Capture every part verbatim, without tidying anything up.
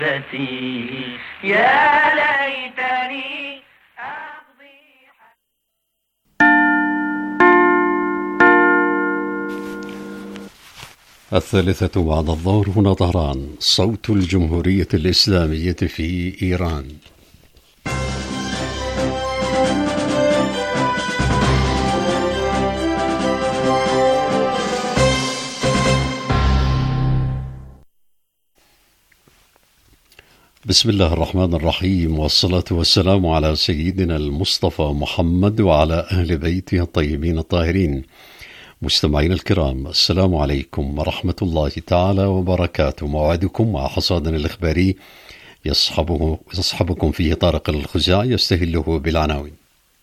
يا ليتني الثالثة بعد الظهر، هنا طهران، صوت الجمهورية الإسلامية في إيران. بسم الله الرحمن الرحيم، والصلاة والسلام على سيدنا المصطفى محمد وعلى أهل بيته الطيبين الطاهرين. مستمعين الكرام، السلام عليكم ورحمة الله تعالى وبركاته. موعدكم مع حصادنا الإخباري يصحبه يصحبكم فيه طارق الخزاعي يستهله بالعناوين.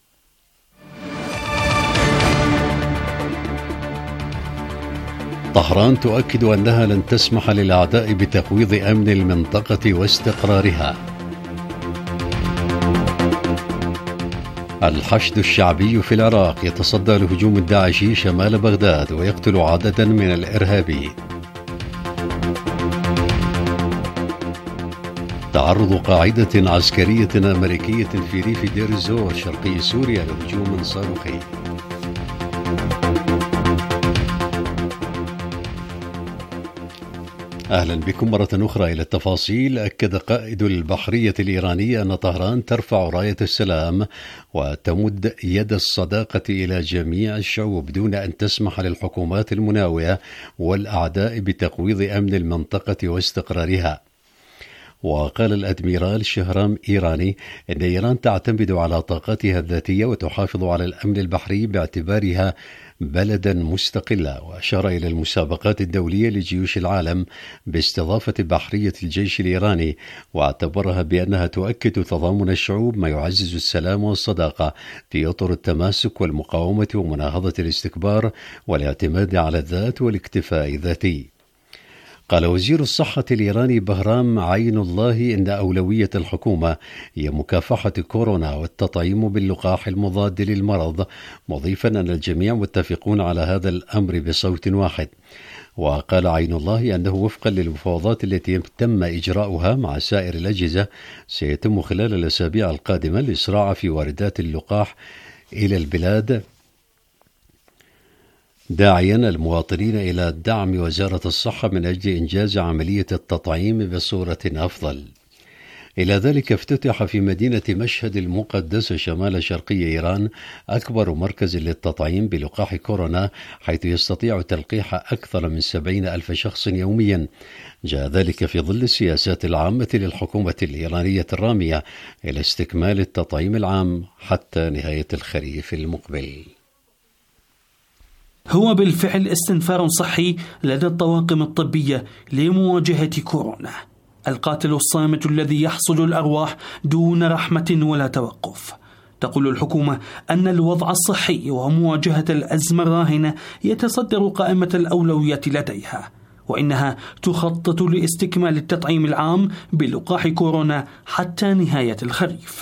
طهران تؤكد أنها لن تسمح للأعداء بتقويض أمن المنطقة واستقرارها. الحشد الشعبي في العراق يتصدى لهجوم الداعشي شمال بغداد ويقتل عددا من الإرهابيين. تعرض قاعدة عسكرية أمريكية في ريف دير الزور شرقي سوريا لهجوم صاروخي. أهلا بكم مرة أخرى إلى التفاصيل. أكد قائد البحرية الإيرانية أن طهران ترفع راية السلام وتمد يد الصداقة إلى جميع الشعوب دون أن تسمح للحكومات المناوئة والأعداء بتقويض أمن المنطقة واستقرارها. وقال الأدميرال شهرام إيراني أن إيران تعتمد على طاقتها الذاتية وتحافظ على الأمن البحري باعتبارها بلدا مستقلا، وأشار إلى المسابقات الدولية لجيوش العالم باستضافة بحرية الجيش الإيراني، واعتبرها بأنها تؤكد تضامن الشعوب ما يعزز السلام والصداقة في أطر التماسك والمقاومة ومناهضة الاستكبار والاعتماد على الذات والاكتفاء الذاتي. قال وزير الصحة الإيراني بهرام عين الله إن أولوية الحكومة هي مكافحة كورونا والتطعيم باللقاح المضاد للمرض، مضيفا أن الجميع متفقون على هذا الأمر بصوت واحد. وقال عين الله أنه وفقا للمفاوضات التي تم إجراؤها مع سائر الأجهزة سيتم خلال الأسابيع القادمة الإسراع في واردات اللقاح إلى البلاد، داعيا المواطنين إلى دعم وزارة الصحة من أجل إنجاز عملية التطعيم بصورة أفضل. إلى ذلك افتتح في مدينة مشهد المقدسة شمال شرقي إيران أكبر مركز للتطعيم بلقاح كورونا، حيث يستطيع تلقيح أكثر من سبعين ألف شخص يوميا. جاء ذلك في ظل السياسات العامة للحكومة الإيرانية الرامية إلى استكمال التطعيم العام حتى نهاية الخريف المقبل. هو بالفعل استنفار صحي لدى الطواقم الطبية لمواجهة كورونا، القاتل الصامت الذي يحصد الأرواح دون رحمة ولا توقف. تقول الحكومة أن الوضع الصحي ومواجهة الأزمة الراهنة يتصدر قائمة الأولويات لديها، وإنها تخطط لاستكمال التطعيم العام بلقاح كورونا حتى نهاية الخريف.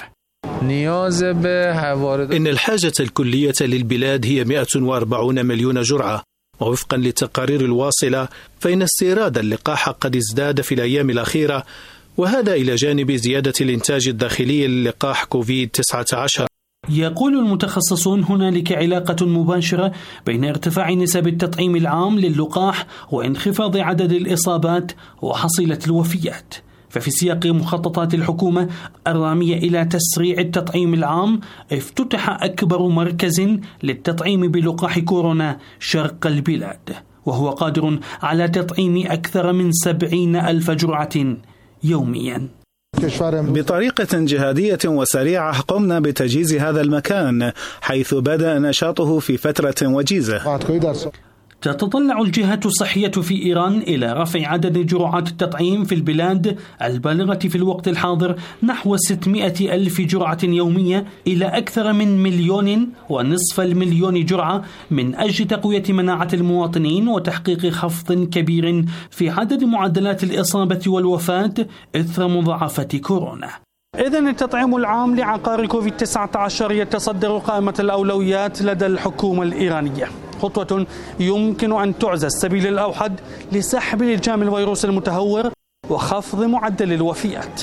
إن الحاجة الكلية للبلاد هي مئة وأربعين مليون جرعة، ووفقا للتقارير الواصلة فإن استيراد اللقاح قد ازداد في الأيام الأخيرة، وهذا إلى جانب زيادة الإنتاج الداخلي للقاح كوفيد تسعة عشر. يقول المتخصصون هنالك علاقة مباشرة بين ارتفاع نسب التطعيم العام للقاح وانخفاض عدد الإصابات وحصيلة الوفيات. ففي سياق مخططات الحكومة الرامية إلى تسريع التطعيم العام، افتتح أكبر مركز للتطعيم بلقاح كورونا شرق البلاد، وهو قادر على تطعيم أكثر من سبعين ألف جرعة يوميا. بطريقة جهادية وسريعة قمنا بتجهيز هذا المكان، حيث بدأ نشاطه في فترة وجيزة. تتطلع الجهات الصحية في إيران إلى رفع عدد جرعات التطعيم في البلاد البالغة في الوقت الحاضر نحو ستمائة ألف جرعة يومية إلى أكثر من مليون ونصف المليون جرعة، من أجل تقوية مناعة المواطنين وتحقيق خفض كبير في عدد معدلات الإصابة والوفاة إثر مضاعفة كورونا. إذن التطعيم العام لعقار كوفيد تسعة عشر يتصدر قائمة الأولويات لدى الحكومة الإيرانية، خطوة يمكن أن تعزى السبيل الأوحد لسحب لجام الفيروس المتهور وخفض معدل الوفيات.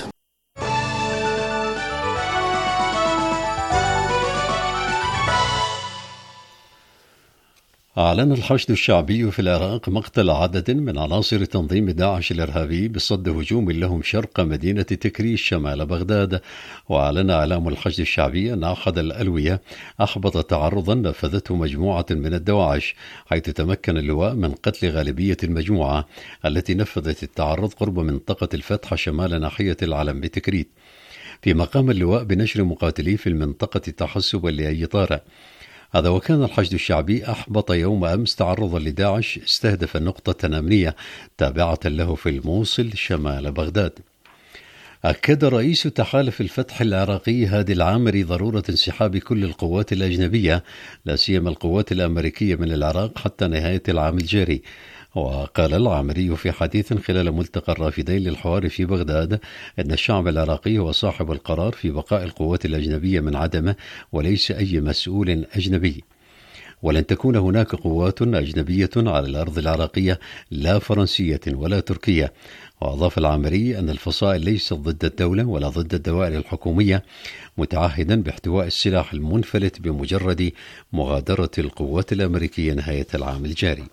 أعلن الحشد الشعبي في العراق مقتل عدد من عناصر تنظيم داعش الإرهابي بصد هجوم لهم شرق مدينة تكريس شمال بغداد. وأعلن إعلام الحشد الشعبي أن أحد الألوية أحبط تعرضا نفذته مجموعة من الدواعش، حيث تمكن اللواء من قتل غالبية المجموعة التي نفذت التعرض قرب منطقة الفتح شمال ناحية العلم بتكريت، فيما قام اللواء بنشر مقاتليه في المنطقة تحسبا لأي طارئ. هذا وكان الحشد الشعبي أحبط يوم أمس تعرضا لداعش استهدف نقطة أمنية تابعة له في الموصل شمال بغداد. أكد رئيس تحالف الفتح العراقي هادي العامري ضرورة انسحاب كل القوات الأجنبية لا سيما القوات الأمريكية من العراق حتى نهاية العام الجاري. وقال العامري في حديث خلال ملتقى الرافدين للحوار في بغداد أن الشعب العراقي هو صاحب القرار في بقاء القوات الأجنبية من عدمه وليس أي مسؤول أجنبي، ولن تكون هناك قوات أجنبية على الأرض العراقية لا فرنسية ولا تركية. وأضاف العامري أن الفصائل ليست ضد الدولة ولا ضد الدوائر الحكومية، متعهدا باحتواء السلاح المنفلت بمجرد مغادرة القوات الأمريكية نهاية العام الجاري.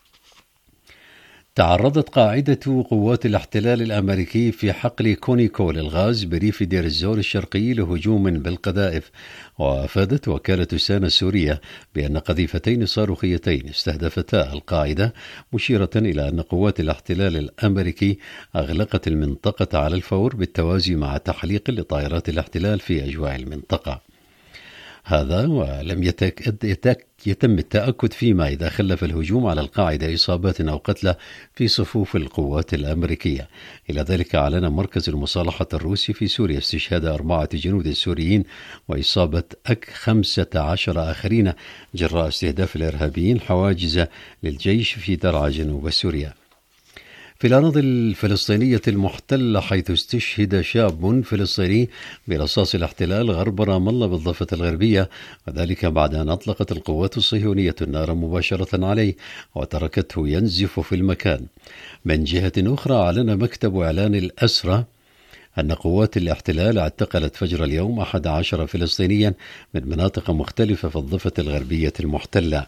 تعرضت قاعدة قوات الاحتلال الأمريكي في حقل كونيكو للغاز بريف دير الزور الشرقي لهجوم بالقذائف. وأفادت وكالة سانا السورية بأن قذيفتين صاروخيتين استهدفتا القاعدة، مشيرة إلى أن قوات الاحتلال الأمريكي أغلقت المنطقة على الفور بالتوازي مع تحليق لطائرات الاحتلال في أجواء المنطقة. هذا ولم يتك... يتك... يتم التأكد فيما إذا خلف الهجوم على القاعدة إصابات أو قتلى في صفوف القوات الأمريكية. إلى ذلك أعلن مركز المصالحة الروسي في سوريا استشهاد أربعة جنود سوريين وإصابة أك خمسة عشر آخرين جراء استهداف الإرهابيين حواجز للجيش في درعا جنوب سوريا. في الأراضي الفلسطينية المحتلة، حيث استشهد شاب فلسطيني برصاص الاحتلال غرب رام الله بالضفة الغربية، وذلك بعد أن أطلقت القوات الصهيونية النار مباشرة عليه وتركته ينزف في المكان. من جهة أخرى، أعلن مكتب إعلان الأسرى أن قوات الاحتلال اعتقلت فجر اليوم أحد عشر فلسطينيا من مناطق مختلفة في الضفة الغربية المحتلة.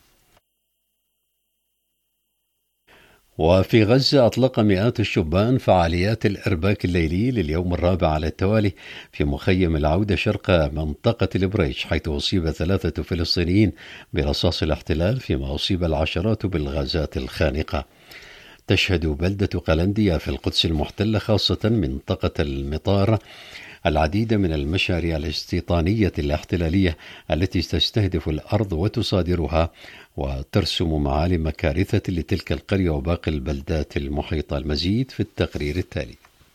وفي غزة، أطلق مئات الشبان فعاليات الإرباك الليلي لليوم الرابع على التوالي في مخيم العودة شرق منطقة البريج، حيث أصيب ثلاثة فلسطينيين برصاص الاحتلال فيما أصيب العشرات بالغازات الخانقة. تشهد بلدة قلنديا في القدس المحتلة، خاصة منطقة المطار، العديد من المشاريع الاستيطانية الاحتلالية التي تستهدف الأرض وتصادرها وترسم معالم كارثة لتلك القرية وباقي البلدات المحيطة. المزيد في التقرير التالي.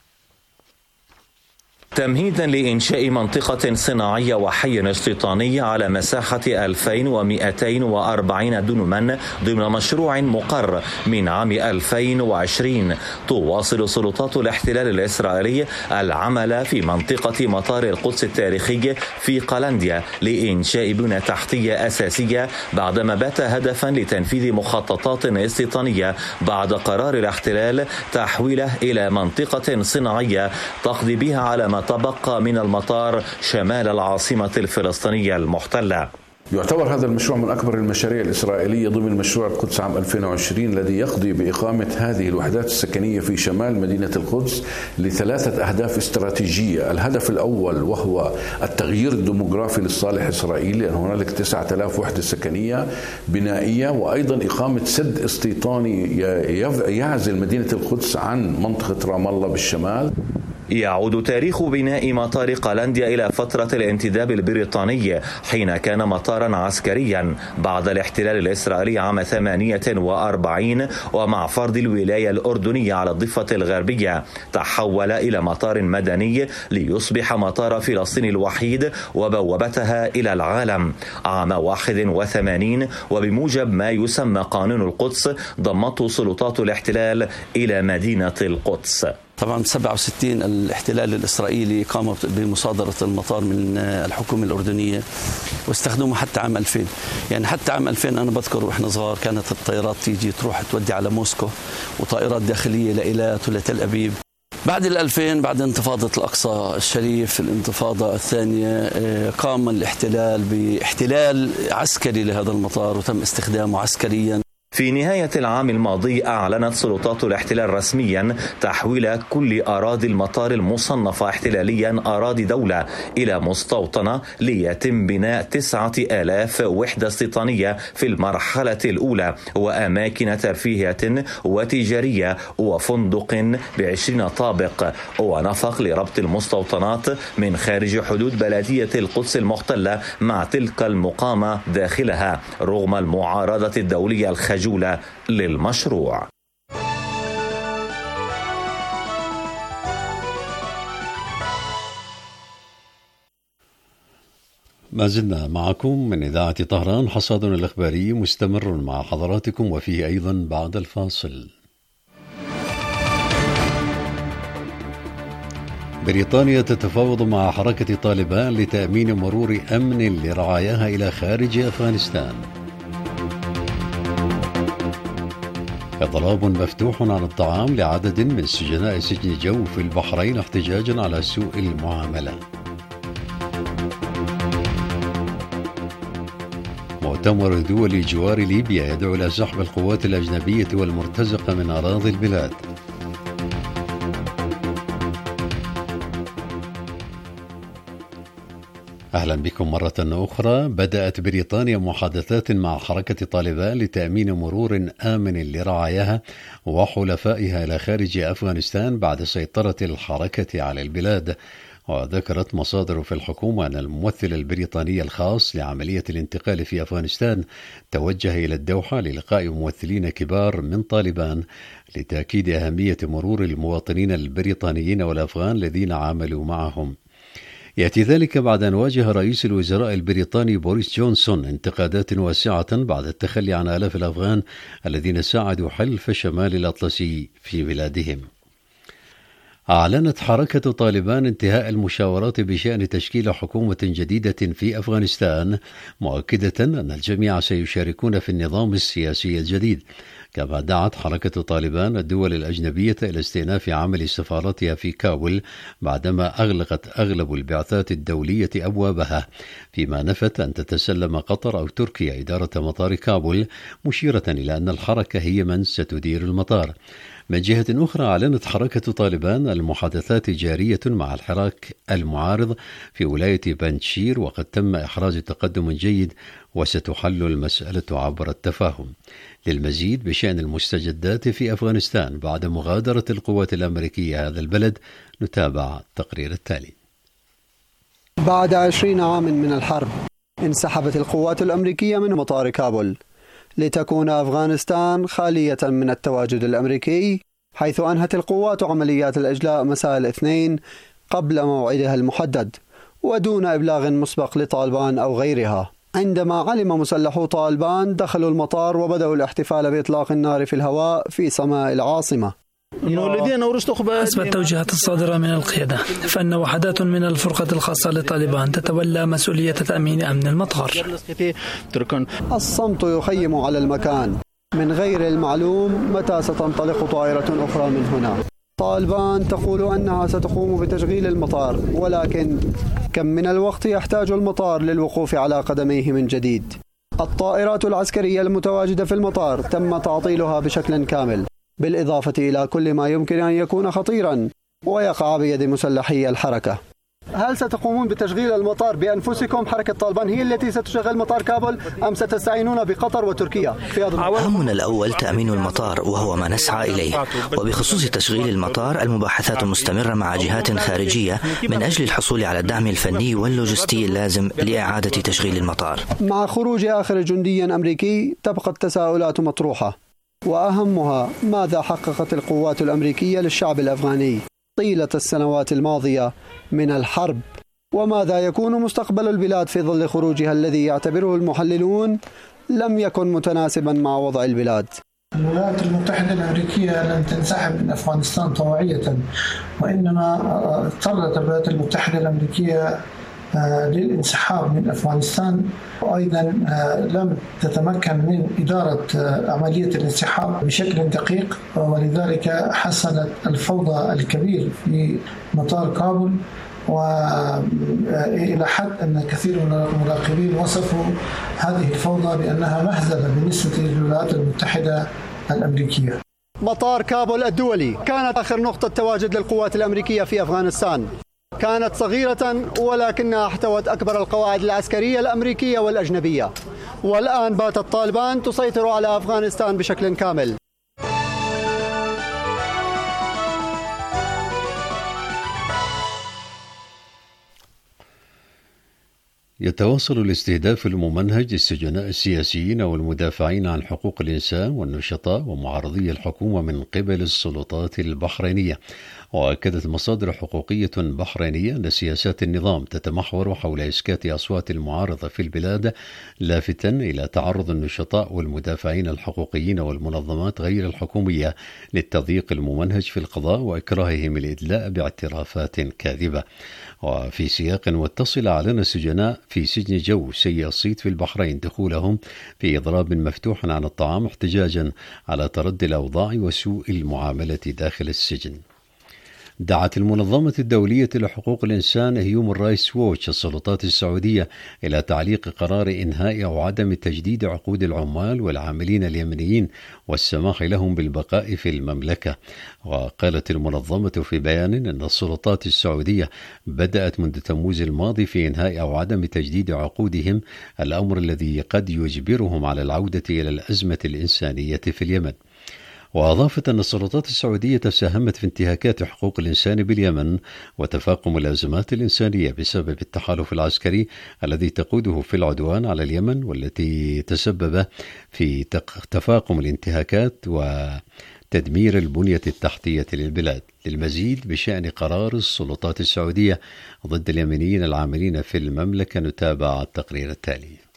تمهيدا لإنشاء منطقة صناعية وحي استيطاني على مساحة ألفين ومئتين وأربعين دنما ضمن مشروع مقر من عام ألفين وعشرين، تواصل سلطات الاحتلال الإسرائيلي العمل في منطقة مطار القدس التاريخي في قلنديا لإنشاء بنى تحتية أساسية، بعدما بات هدفا لتنفيذ مخططات استيطانية بعد قرار الاحتلال تحويله إلى منطقة صناعية تقضي بها على ما تبقى من المطار شمال العاصمة الفلسطينية المحتلة. يعتبر هذا المشروع من أكبر المشاريع الإسرائيلية ضمن مشروع القدس عام ألفين وعشرين، الذي يقضي بإقامة هذه الوحدات السكنية في شمال مدينة القدس لثلاثة أهداف استراتيجية. الهدف الأول وهو التغيير الديموغرافي للصالح إسرائيل، لأن هنالك تسعة آلاف وحدة سكنية بنائية، وأيضا إقامة سد استيطاني يعزل مدينة القدس عن منطقة رام الله بالشمال. يعود تاريخ بناء مطار قلنديا إلى فترة الانتداب البريطاني، حين كان مطارا عسكريا بعد الاحتلال الإسرائيلي عام ثمانية وأربعين، ومع فرض الولاية الأردنية على الضفة الغربية تحول إلى مطار مدني ليصبح مطار فلسطين الوحيد وبوابتها إلى العالم. عام واحد وثمانين، وبموجب ما يسمى قانون القدس، ضمته سلطات الاحتلال إلى مدينة القدس. طبعا سبعة وستين الاحتلال الإسرائيلي قام بمصادرة المطار من الحكومة الأردنية واستخدمه حتى عام ألفين. يعني حتى عام ألفين أنا بذكر وإحنا صغار كانت الطائرات تيجي تروح تودي على موسكو وطائرات داخلية لإيلات ولتل أبيب. بعد الألفين بعد انتفاضة الأقصى الشريف الانتفاضة الثانية قام الاحتلال باحتلال عسكري لهذا المطار وتم استخدامه عسكريا. في نهاية العام الماضي أعلنت سلطات الاحتلال رسميا تحويل كل أراضي المطار المصنفة احتلاليا أراضي دولة إلى مستوطنة ليتم بناء تسعة آلاف وحدة استيطانية في المرحلة الأولى وأماكن ترفيهية وتجارية وفندق بعشرين طابق ونفق لربط المستوطنات من خارج حدود بلدية القدس المحتلة مع تلك المقامة داخلها رغم المعارضة الدولية الخجولة للمشروع. ما زلنا معكم من إذاعة طهران. حصادنا الإخباري مستمر مع حضراتكم وفيه أيضا بعد الفاصل. بريطانيا تتفاوض مع حركة طالبان لتأمين مرور أمن لرعاياها إلى خارج أفغانستان. إضراب مفتوح عن الطعام لعدد من سجناء سجن جو في البحرين احتجاجا على سوء المعاملة. مؤتمر دول جوار ليبيا يدعو إلى سحب القوات الأجنبية والمرتزقة من أراضي البلاد. أهلا بكم مرة أخرى. بدأت بريطانيا محادثات مع حركة طالبان لتأمين مرور آمن لرعاياها وحلفائها إلى خارج أفغانستان بعد سيطرة الحركة على البلاد. وذكرت مصادر في الحكومة أن الممثل البريطاني الخاص لعملية الانتقال في أفغانستان توجه إلى الدوحة للقاء ممثلين كبار من طالبان لتأكيد أهمية مرور المواطنين البريطانيين والأفغان الذين عاملوا معهم. يأتي ذلك بعد أن واجه رئيس الوزراء البريطاني بوريس جونسون انتقادات واسعة بعد التخلي عن آلاف الأفغان الذين ساعدوا حلف شمال الأطلسي في بلادهم. أعلنت حركة طالبان انتهاء المشاورات بشأن تشكيل حكومة جديدة في أفغانستان، مؤكدة أن الجميع سيشاركون في النظام السياسي الجديد. كما دعت حركة طالبان الدول الأجنبية إلى استئناف عمل سفارتها في كابول بعدما أغلقت أغلب البعثات الدولية أبوابها، فيما نفت أن تتسلم قطر أو تركيا إدارة مطار كابول، مشيرة إلى أن الحركة هي من ستدير المطار. من جهة أخرى أعلنت حركة طالبان المحادثات جارية مع الحراك المعارض في ولاية بنشير، وقد تم إحراز تقدم جيد وستحل المسألة عبر التفاهم. للمزيد بشأن المستجدات في أفغانستان بعد مغادرة القوات الأمريكية هذا البلد نتابع التقرير التالي. بعد عشرين عاما من الحرب انسحبت القوات الأمريكية من مطار كابول لتكون أفغانستان خالية من التواجد الأمريكي، حيث أنهت القوات عمليات الإجلاء مساء الاثنين قبل موعدها المحدد ودون إبلاغ مسبق لطالبان أو غيرها. عندما علم مسلحو طالبان دخلوا المطار وبدأوا الاحتفال بإطلاق النار في الهواء في سماء العاصمة. حسب التوجيهات الصادرة من القيادة فإن وحدات من الفرقة الخاصة لطالبان تتولى مسؤولية تأمين أمن المطار. الصمت يخيم على المكان، من غير المعلوم متى ستنطلق طائرة أخرى من هنا. طالبان تقول أنها ستقوم بتشغيل المطار، ولكن كم من الوقت يحتاج المطار للوقوف على قدميه من جديد؟ الطائرات العسكرية المتواجدة في المطار تم تعطيلها بشكل كامل، بالإضافة إلى كل ما يمكن أن يكون خطيرا ويقع بيد مسلحي الحركة. هل ستقومون بتشغيل المطار بأنفسكم؟ حركة طالبان هي التي ستشغل مطار كابول أم ستستعينون بقطر وتركيا في هذا المطار؟ همنا الأول تأمين المطار وهو ما نسعى إليه، وبخصوص تشغيل المطار المباحثات مستمرة مع جهات خارجية من أجل الحصول على الدعم الفني واللوجستي اللازم لإعادة تشغيل المطار. مع خروج آخر جندي أمريكي تبقى التساؤلات مطروحة، وأهمها ماذا حققت القوات الأمريكية للشعب الأفغاني طيلة السنوات الماضية من الحرب، وماذا يكون مستقبل البلاد في ظل خروجها الذي يعتبره المحللون لم يكن متناسبا مع وضع البلاد. الولايات المتحدة الأمريكية لم تنسحب من أفغانستان طوعية، وإنما اضطرت الولايات المتحدة الأمريكية للانسحاب من أفغانستان، وأيضا لم تتمكن من إدارة عملية الانسحاب بشكل دقيق، ولذلك حصلت الفوضى الكبير في مطار كابول، وإلى حد أن كثير من المراقبين وصفوا هذه الفوضى بأنها مهزلة بالنسبة للولايات المتحدة الأمريكية. مطار كابول الدولي كانت آخر نقطة تواجد للقوات الأمريكية في أفغانستان. كانت صغيرة ولكنها احتوت أكبر القواعد العسكرية الأمريكية والأجنبية، والآن باتت طالبان تسيطر على أفغانستان بشكل كامل. يتواصل الاستهداف الممنهج للسجناء السياسيين والمدافعين عن حقوق الإنسان والنشطاء ومعارضي الحكومة من قبل السلطات البحرينية. وأكدت مصادر حقوقية بحرينية أن سياسات النظام تتمحور حول إسكات أصوات المعارضة في البلاد، لافتا إلى تعرض النشطاء والمدافعين الحقوقيين والمنظمات غير الحكومية للتضييق الممنهج في القضاء وإكراههم الإدلاء باعترافات كاذبة. وفي سياق متصل أعلن السجناء في سجن جو سيء الصيت في البحرين دخولهم في إضراب مفتوح عن الطعام احتجاجا على تردي الأوضاع وسوء المعاملة داخل السجن. دعت المنظمة الدولية لحقوق الإنسان هيومن رايتس ووتش السلطات السعودية إلى تعليق قرار إنهاء أو عدم تجديد عقود العمال والعاملين اليمنيين والسماح لهم بالبقاء في المملكة. وقالت المنظمة في بيان أن السلطات السعودية بدأت منذ تموز الماضي في إنهاء أو عدم تجديد عقودهم، الأمر الذي قد يجبرهم على العودة إلى الأزمة الإنسانية في اليمن. وأضافت أن السلطات السعودية ساهمت في انتهاكات حقوق الإنسان باليمن وتفاقم الأزمات الإنسانية بسبب التحالف العسكري الذي تقوده في العدوان على اليمن، والتي تسبب في تفاقم الانتهاكات وتدمير البنية التحتية للبلاد. للمزيد بشأن قرار السلطات السعودية ضد اليمنيين العاملين في المملكة نتابع التقرير التالي.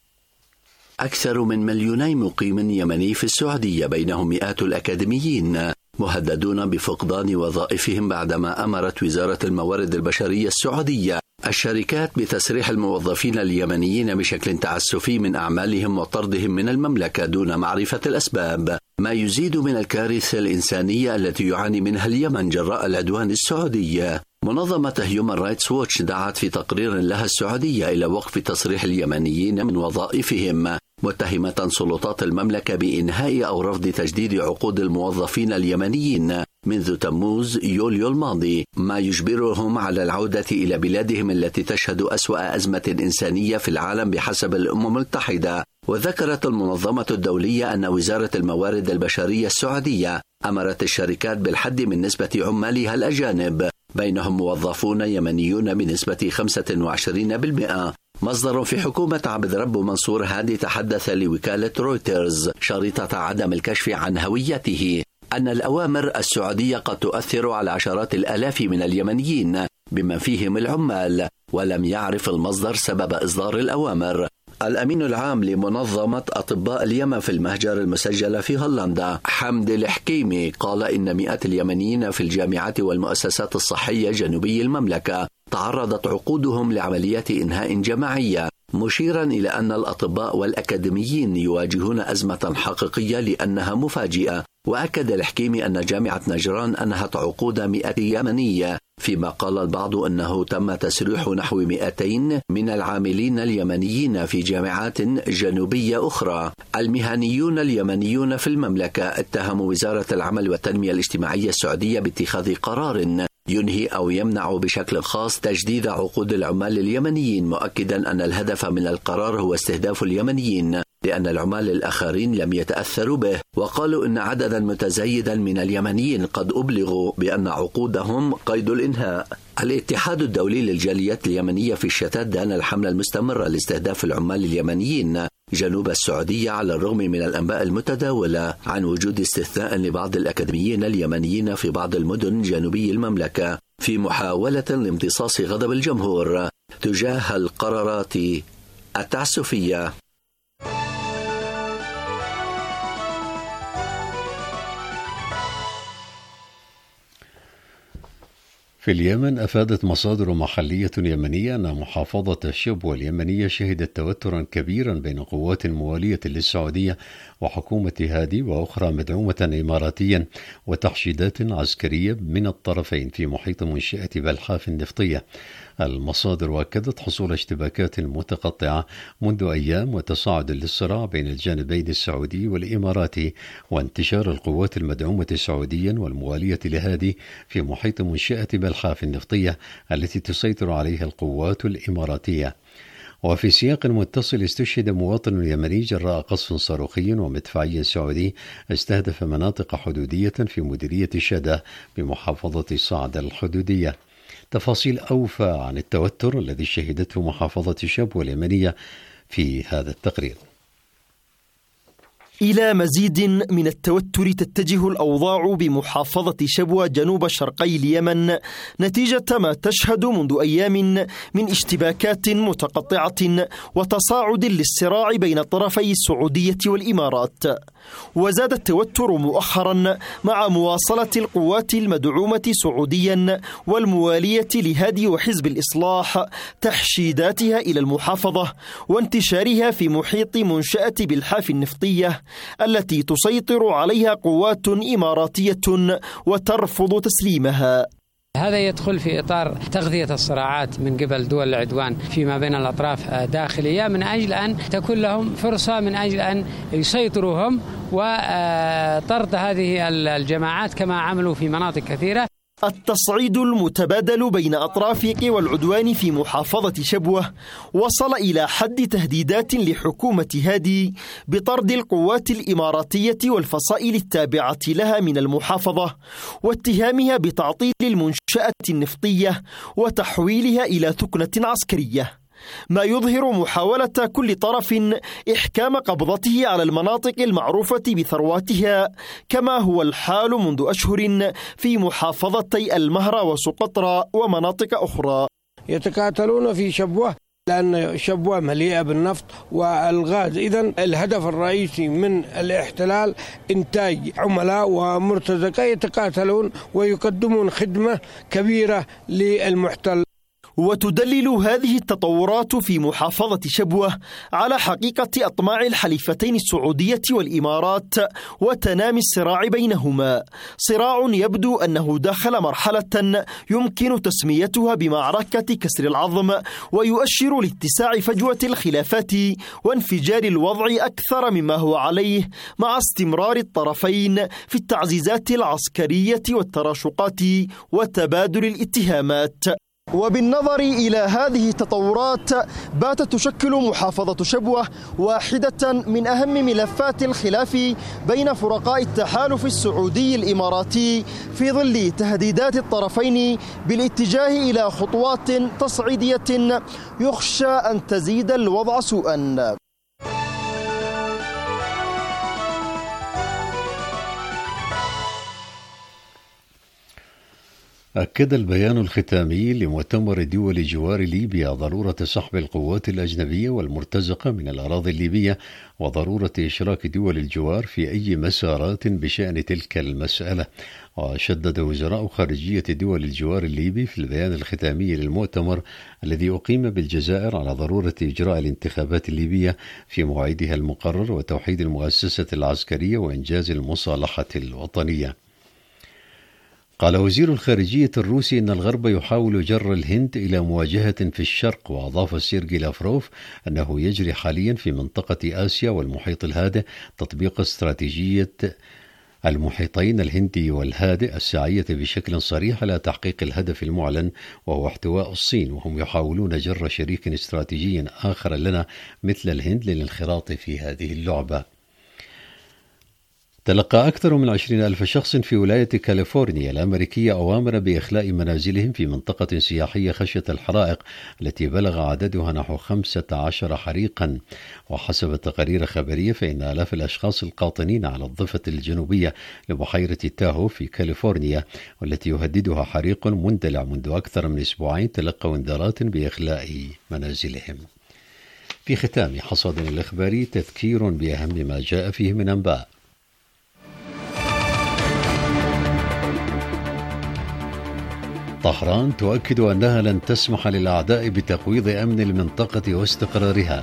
أكثر من مليوني مقيم يمني في السعودية بينهم مئات الأكاديميين مهددون بفقدان وظائفهم بعدما أمرت وزارة الموارد البشرية السعودية الشركات بتسريح الموظفين اليمنيين بشكل تعسفي من أعمالهم وطردهم من المملكة دون معرفة الأسباب، ما يزيد من الكارثة الإنسانية التي يعاني منها اليمن جراء العدوان السعودي. منظمة هيومن رايتس ووتش دعت في تقرير لها السعودية إلى وقف تصريح اليمنيين من وظائفهم، متهمة سلطات المملكة بإنهاء أو رفض تجديد عقود الموظفين اليمنيين منذ تموز يوليو الماضي، ما يجبرهم على العودة إلى بلادهم التي تشهد أسوأ أزمة إنسانية في العالم بحسب الأمم المتحدة. وذكرت المنظمة الدولية أن وزارة الموارد البشرية السعودية أمرت الشركات بالحد من نسبة عمالها الأجانب، بينهم موظفون يمنيون بنسبة خمسة وعشرين بالمئة. مصدر في حكومة عبد رب منصور هادي تحدث لوكالة رويترز شريطة عدم الكشف عن هويته أن الأوامر السعودية قد تؤثر على عشرات الآلاف من اليمنيين بما فيهم العمال، ولم يعرف المصدر سبب إصدار الأوامر. الأمين العام لمنظمة أطباء اليمن في المهجر المسجلة في هولندا حمد الحكيمي قال إن مئات اليمنيين في الجامعات والمؤسسات الصحية جنوبي المملكة تعرضت عقودهم لعمليات إنهاء جماعية، مشيرا إلى أن الأطباء والأكاديميين يواجهون أزمة حقيقية لأنها مفاجئة. وأكد الحكيمي أن جامعة نجران أنهت عقود مئة يمنية، فيما قال البعض أنه تم تسريح نحو مئتين من العاملين اليمنيين في جامعات جنوبية أخرى. المهنيون اليمنيون في المملكة اتهموا وزارة العمل والتنمية الاجتماعية السعودية باتخاذ قرار ينهي أو يمنع بشكل خاص تجديد عقود العمال اليمنيين، مؤكدا أن الهدف من القرار هو استهداف اليمنيين لأن العمال الآخرين لم يتأثروا به. وقالوا إن عددا متزايدا من اليمنيين قد أبلغوا بأن عقودهم قيد الإنهاء. الاتحاد الدولي للجاليات اليمنية في الشتات دان الحملة المستمرة لاستهداف العمال اليمنيين جنوب السعودية على الرغم من الأنباء المتداولة عن وجود استثناء لبعض الأكاديميين اليمنيين في بعض المدن جنوبي المملكة في محاولة لامتصاص غضب الجمهور تجاه القرارات التعسفية. في اليمن أفادت مصادر محلية يمنية أن محافظة شبوة اليمنية شهدت توترا كبيرا بين قوات موالية للسعودية وحكومة هادي وأخرى مدعومة إماراتيا وتحشيدات عسكرية من الطرفين في محيط منشأة بلحاف النفطية. المصادر أكدت حصول اشتباكات متقطعة منذ أيام وتصاعد للصراع بين الجانبين السعودي والإماراتي وانتشار القوات المدعومة سعوديا والموالية لهادي في محيط منشأة بلحاف النفطية التي تسيطر عليها القوات الإماراتية. وفي سياق متصل استشهد مواطن يمني جراء قصف صاروخي ومدفعي سعودي استهدف مناطق حدودية في مديرية شدة بمحافظة صعد الحدودية. تفاصيل أوفى عن التوتر الذي شهدته محافظة شبوة اليمنية في هذا التقرير. إلى مزيد من التوتر تتجه الأوضاع بمحافظة شبوة جنوب شرقي اليمن نتيجة ما تشهد منذ أيام من اشتباكات متقطعة وتصاعد للصراع بين طرفي السعودية والإمارات. وزاد التوتر مؤخرا مع مواصلة القوات المدعومة سعوديا والموالية لهادي وحزب الإصلاح تحشيداتها إلى المحافظة وانتشارها في محيط منشأة بلحاف النفطية التي تسيطر عليها قوات إماراتية وترفض تسليمها. هذا يدخل في إطار تغذية الصراعات من قبل دول العدوان فيما بين الأطراف داخلية من أجل أن تكون لهم فرصة من أجل أن يسيطروا هم وطرد هذه الجماعات كما عملوا في مناطق كثيرة. التصعيد المتبادل بين أطراف قوى العدوان في محافظة شبوة وصل إلى حد تهديدات لحكومة هادي بطرد القوات الإماراتية والفصائل التابعة لها من المحافظة واتهامها بتعطيل المنشأة النفطية وتحويلها إلى ثكنة عسكرية، ما يظهر محاولة كل طرف إحكام قبضته على المناطق المعروفة بثرواتها كما هو الحال منذ أشهر في محافظتي المهرة وسقطرى ومناطق أخرى. يتقاتلون في شبوة لأن شبوة مليئة بالنفط والغاز، إذن الهدف الرئيسي من الاحتلال إنتاج عملاء ومرتزقة يتقاتلون ويقدمون خدمة كبيرة للمحتل. وتدلل هذه التطورات في محافظة شبوة على حقيقة أطماع الحليفتين السعودية والإمارات وتنامي الصراع بينهما، صراع يبدو أنه دخل مرحلة يمكن تسميتها بمعركة كسر العظم ويؤشر لاتساع فجوة الخلافات وانفجار الوضع أكثر مما هو عليه مع استمرار الطرفين في التعزيزات العسكرية والتراشقات وتبادل الاتهامات. وبالنظر إلى هذه التطورات باتت تشكل محافظة شبوة واحدة من أهم ملفات الخلاف بين فرقاء التحالف السعودي الإماراتي في ظل تهديدات الطرفين بالاتجاه إلى خطوات تصعيدية يخشى أن تزيد الوضع سوءا. أكد البيان الختامي لمؤتمر دول جوار ليبيا ضرورة سحب القوات الأجنبية والمرتزقة من الأراضي الليبية وضرورة إشراك دول الجوار في أي مسارات بشأن تلك المسألة. وشدد وزراء خارجية دول الجوار الليبي في البيان الختامي للمؤتمر الذي أقيم بالجزائر على ضرورة إجراء الانتخابات الليبية في موعدها المقرر وتوحيد المؤسسة العسكرية وإنجاز المصالحة الوطنية. قال وزير الخارجية الروسي إن الغرب يحاول جر الهند إلى مواجهة في الشرق، وأضاف سيرجي لافروف أنه يجري حاليا في منطقة آسيا والمحيط الهادئ تطبيق استراتيجية المحيطين الهندي والهادئ الساعية بشكل صريح على تحقيق الهدف المعلن وهو احتواء الصين، وهم يحاولون جر شريك استراتيجي آخر لنا مثل الهند للانخراط في هذه اللعبة. تلقى أكثر من عشرين ألف شخص في ولاية كاليفورنيا الأمريكية أوامر بإخلاء منازلهم في منطقة سياحية خشية الحرائق التي بلغ عددها نحو خمسة عشر حريقا. وحسب تقارير خبرية فإن آلاف الأشخاص القاطنين على الضفة الجنوبية لبحيرة تاهو في كاليفورنيا والتي يهددها حريق مندلع منذ أكثر من أسبوعين تلقوا انذارات بإخلاء منازلهم. في ختام حصادنا الإخباري تذكير بأهم ما جاء فيه من أنباء. طهران تؤكد أنها لن تسمح للأعداء بتقويض أمن المنطقة واستقرارها.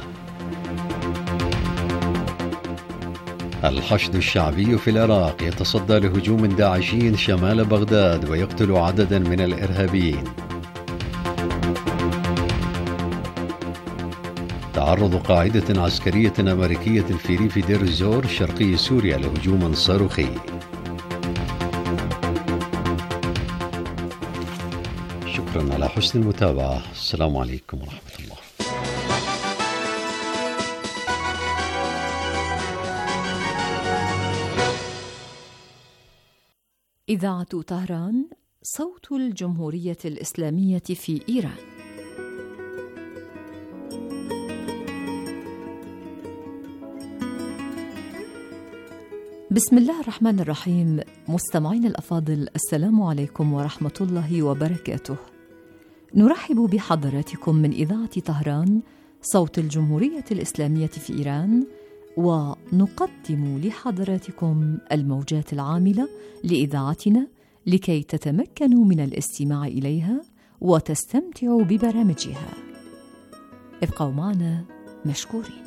الحشد الشعبي في العراق يتصدى لهجوم داعشي شمال بغداد ويقتل عددا من الإرهابيين. تعرض قاعدة عسكرية أمريكية في ريف دير الزور شرقي سوريا لهجوم صاروخي. شكرا على حسن المتابعة. السلام عليكم ورحمة الله. إذاعة طهران، صوت الجمهورية الإسلامية في إيران. بسم الله الرحمن الرحيم. مستمعين الأفاضل، السلام عليكم ورحمة الله وبركاته. نرحب بحضراتكم من إذاعة طهران، صوت الجمهورية الإسلامية في إيران، ونقدم لحضراتكم الموجات العاملة لإذاعتنا لكي تتمكنوا من الاستماع إليها وتستمتعوا ببرامجها. ابقوا معنا مشكورين.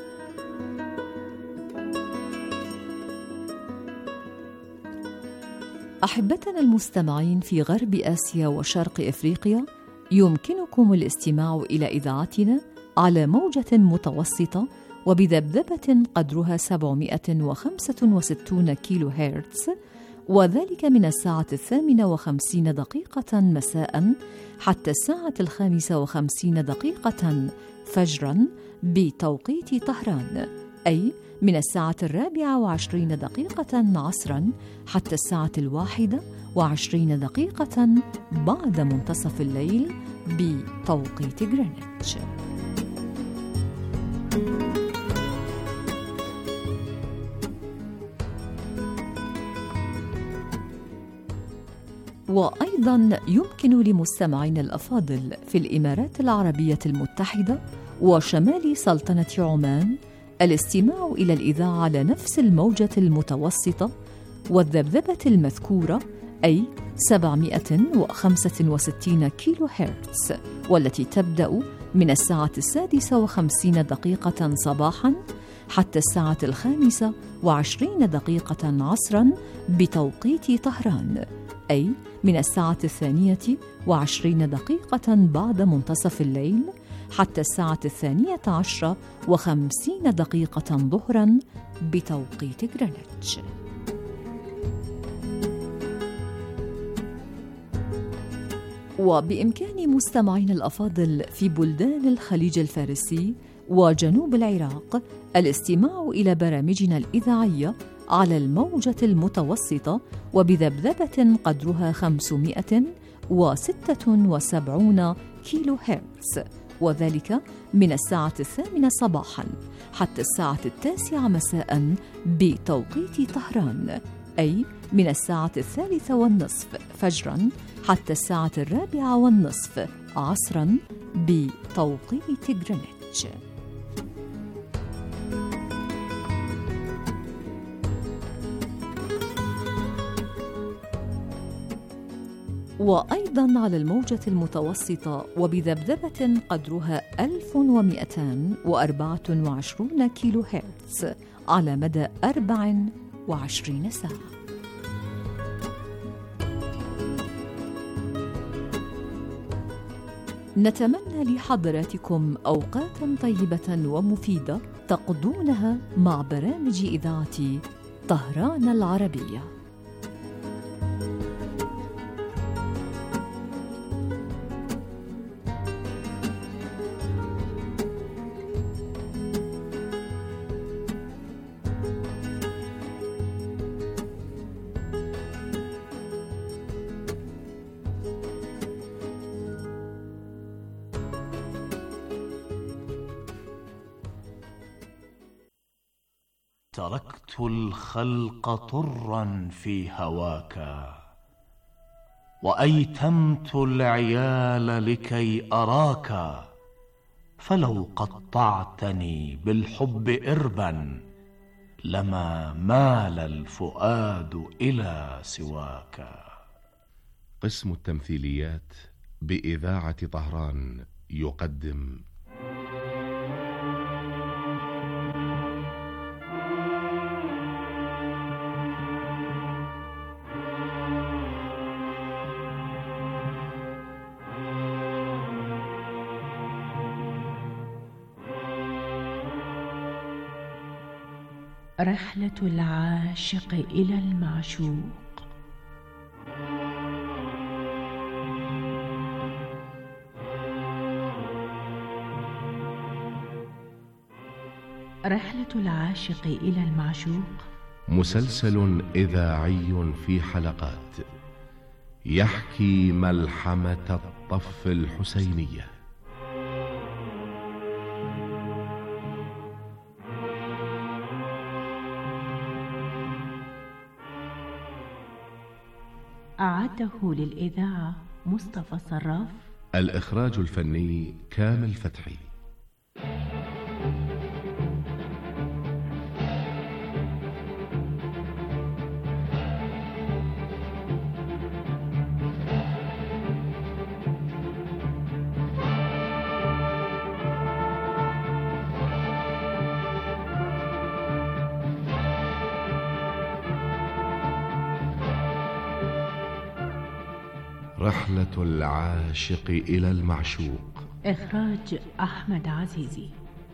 أحبتنا المستمعين في غرب آسيا وشرق إفريقيا، يمكنكم الاستماع إلى إذاعتنا على موجة متوسطة وبذبذبة قدرها سبعمائة وخمسة وستين كيلو هرتز، وذلك من الساعة الثامنة وخمسين دقيقة مساء حتى الساعة الخامسة وخمسين دقيقة فجرا بتوقيت طهران، أي من الساعة الرابعة وعشرين دقيقة عصرا حتى الساعة الواحدة وعشرين دقيقة بعد منتصف الليل بتوقيت غرينتش. وأيضا يمكن لمستمعين الأفاضل في الإمارات العربية المتحدة وشمال سلطنة عمان الاستماع إلى الإذاعة على نفس الموجة المتوسطة والذبذبة المذكورة، أي سبعمائة وخمسة وستين كيلو هرتز، والتي تبدأ من الساعة السادسة وخمسين دقيقة صباحا حتى الساعة الخامسة وعشرين دقيقة عصرا بتوقيت طهران، أي من الساعة الثانية وعشرين دقيقة بعد منتصف الليل حتى الساعة الثانية عشرة وخمسين دقيقة ظهرا بتوقيت غرينتش. وبإمكان مستمعين الأفاضل في بلدان الخليج الفارسي وجنوب العراق الاستماع إلى برامجنا الإذاعية على الموجة المتوسطة وبذبذبة قدرها خمسمائة وستة وسبعين كيلو هرتز، وذلك من الساعة الثامنة صباحا حتى الساعة التاسعة مساء بتوقيت طهران، أي من الساعة الثالثة والنصف فجرا حتى الساعة الرابعة والنصف عصرا بتوقيت غرينتش. وأيضا على الموجة المتوسطة وبذبذبة قدرها ألف ومئتين وأربعة وعشرين كيلو هرتز على مدى أربع وعشرين ساعة. نتمنى لحضراتكم أوقاتا طيبة ومفيدة تقضونها مع برامج إذاعة طهران العربية. تركت الخلق طرا في هواك، وأيتمت العيال لكي أراك، فلو قطعتني بالحب إربا لما مال الفؤاد إلى سواك. قسم التمثيليات بإذاعة طهران يقدم رحلة العاشق إلى المعشوق. رحلة العاشق إلى المعشوق مسلسل إذاعي في حلقات يحكي ملحمة الطف الحسينية. أعده للإذاعة مصطفى صراف. الإخراج الفني كامل فتحي. رحلة العاشق إلى المعشوق. إخراج أحمد عزيزي.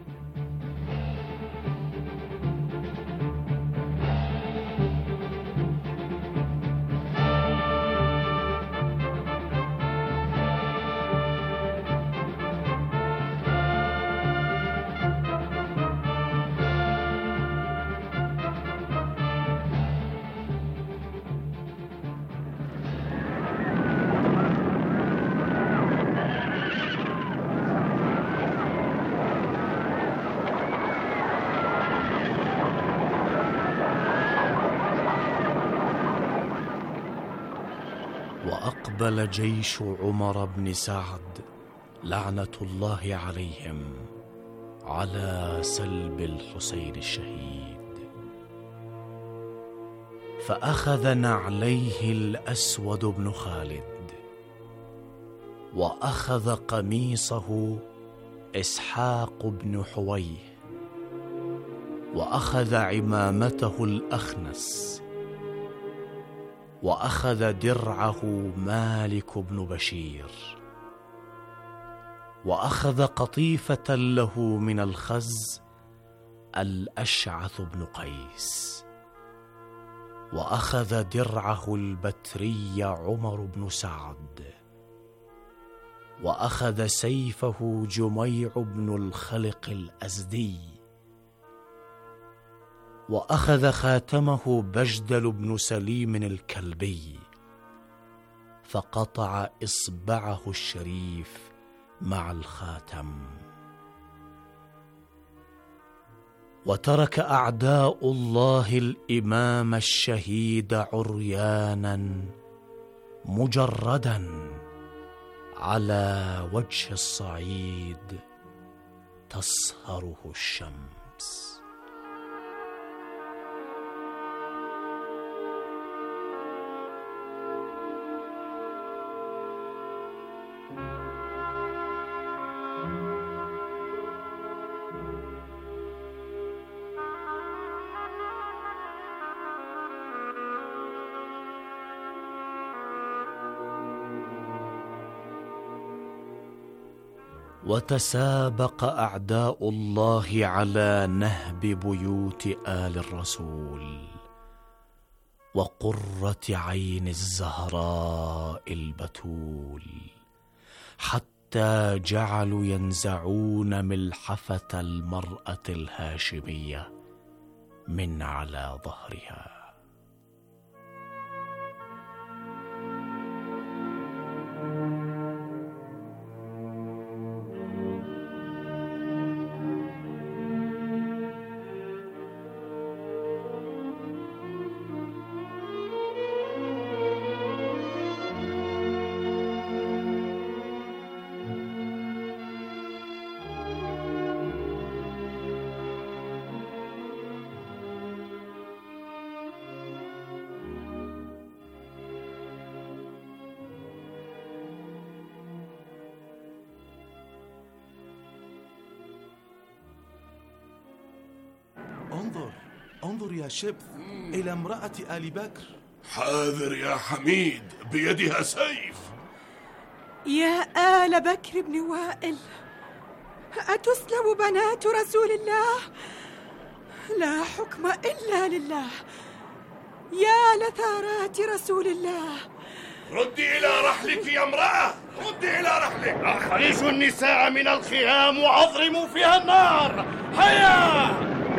وأقبل جيش عمر بن سعد لعنة الله عليهم على سلب الحسين الشهيد، فأخذ نعليه الأسود بن خالد، وأخذ قميصه إسحاق بن حويه، وأخذ عمامته الأخنس، وأخذ درعه مالك بن بشير، وأخذ قطيفة له من الخز الأشعث بن قيس، وأخذ درعه البتري عمر بن سعد، وأخذ سيفه جميع بن الخلق الأزدي، وأخذ خاتمه بجدل بن سليم الكلبي، فقطع إصبعه الشريف مع الخاتم. وترك أعداء الله الإمام الشهيد عريانا مجردا على وجه الصعيد تصهره الشمس. وتسابق أعداء الله على نهب بيوت آل الرسول وقرة عين الزهراء البتول، حتى جعلوا ينزعون ملحفة المرأة الهاشمية من على ظهرها. انظر يا شبث إلى امرأة آل بكر. حاذر يا حميد، بيدها سيف. يا آل بكر بن وائل، أتسلب بنات رسول الله؟ لا حكم إلا لله. يا لثارات رسول الله، ردي إلى رحلك يا امرأة، ردي إلى رحلك. أخرجوا النساء من الخيام وأضرموا فيها النار. هيا!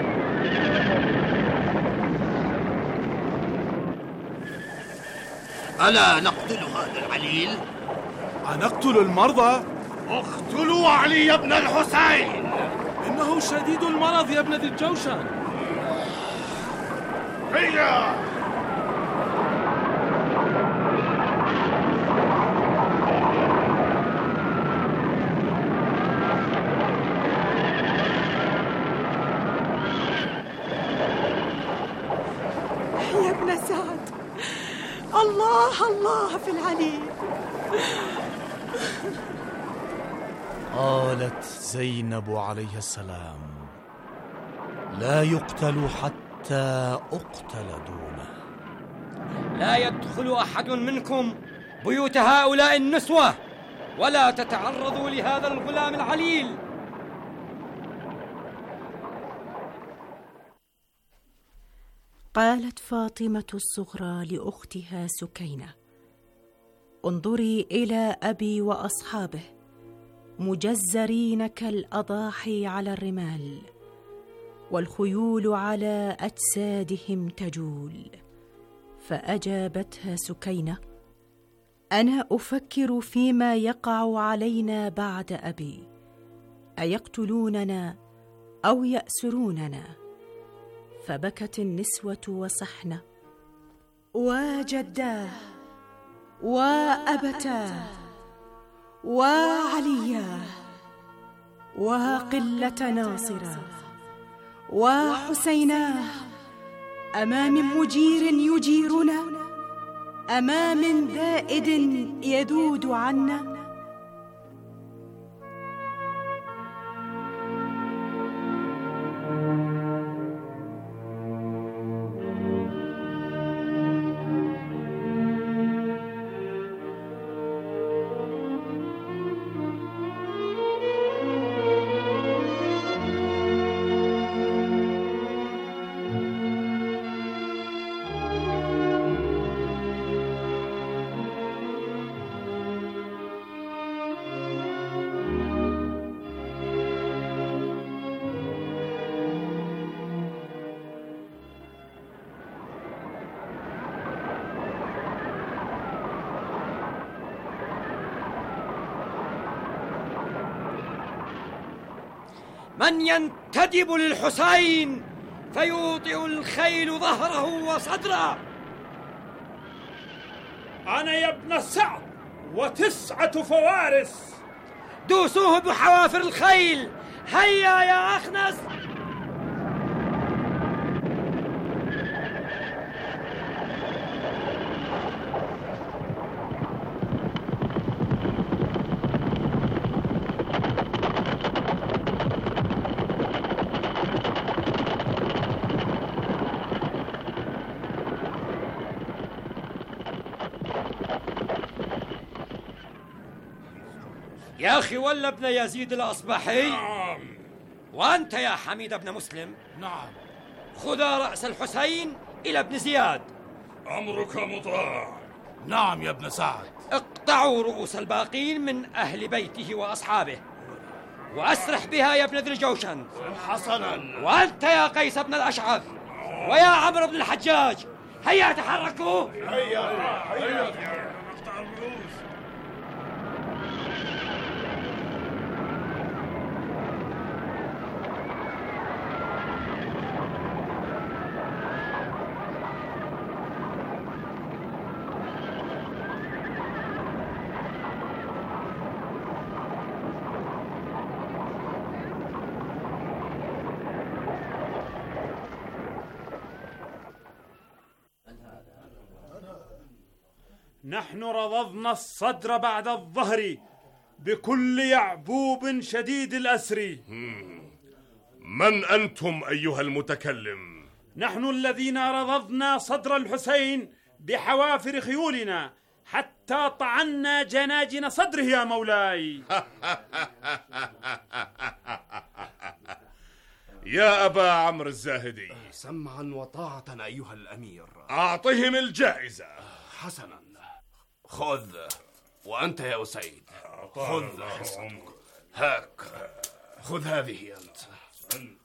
ألا نقتل هذا العليل؟ أنقتل المرضى؟ اقتلوا علي بن الحسين، إنه شديد المرض يا ابن ذي الجوشن. هيا! يا ابن سعد، الله الله في العليل. قالت زينب عليه السلام: لا يقتل حتى أقتل دونه. لا يدخل أحد منكم بيوت هؤلاء النسوة، ولا تتعرضوا لهذا الغلام العليل. قالت فاطمة الصغرى لأختها سكينة: انظري إلى أبي وأصحابه مجزرين كالأضاحي على الرمال، والخيول على أجسادهم تجول. فأجابتها سكينة: أنا أفكر فيما يقع علينا بعد أبي، أيقتلوننا أو يأسروننا؟ فبكت النسوة وصحن: وجداه وأبتاه وعلياه وقلة ناصرا وحسيناه، أما من مجير يجيرنا؟ أما من ذائد يذود عنا؟ من ينتدب للحسين فيوطئ الخيل ظهره وصدره. أنا يا ابن سعد وتسعة فوارس. دوسوه بحوافر الخيل. هيا يا أخنس. يا أخي ولا ابن يزيد الأصبحي. نعم. وأنت يا حميد بن مسلم. نعم. خذا رأس الحسين إلى ابن زياد. أمرك مطاع. نعم يا ابن سعد. اقطعوا رؤوس الباقين من أهل بيته وأصحابه وأسرح بها يا ابن ذي الجوشن. حسنا. وأنت يا قيس بن الأشعث ويا عمرو بن الحجاج، هيا تحركوا. هيا هيا. نحن رضضنا الصدر بعد الظهر بكل يعبوب شديد الأسر. من أنتم أيها المتكلم؟ نحن الذين رضضنا صدر الحسين بحوافر خيولنا حتى طعنا جناجن صدره يا مولاي. يا أبا عمرو الزاهدي، سمعا وطاعة أيها الأمير. أعطهم الجائزة. حسنا، خذ. وأنت يا أسيد خذ حصتك. هاك، خذ هذه أنت. أنت